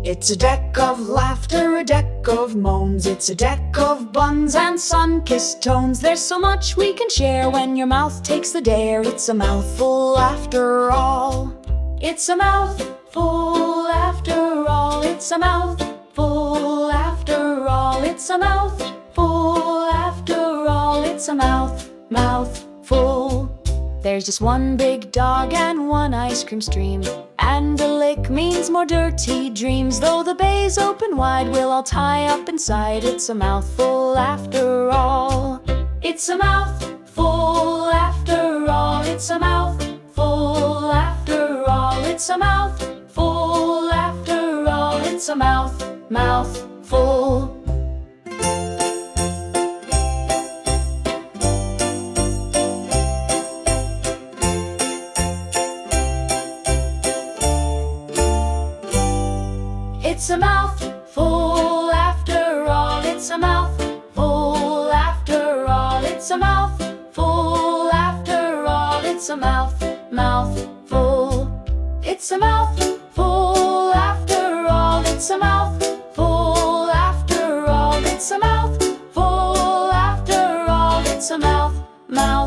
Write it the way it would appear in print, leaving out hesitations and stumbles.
It's a deck of laughter, a deck of moans. It's a deck of buns and sun-kissed tones. There's so much we can share when your mouth takes the dare. It's a mouthful after all. It's a mouthful after all. It's a mouthful after all. It's a mouthful after all. It's a mouthful. There's just one big dog and one ice cream stream, and a lick means more dirty dreams. Though the bay's open wide, we'll all tie up inside. It's a mouthful after all. It's a mouthful after all. It's a mouthful after all. It's a mouthful after all. It's a mouthful. It's a mouthful after all. It's a mouthful after all. It's a mouthful after all. It's a mouthful. It's a mouthful after all. It's a mouthful after all. It's a mouthful after all. It's a mouth.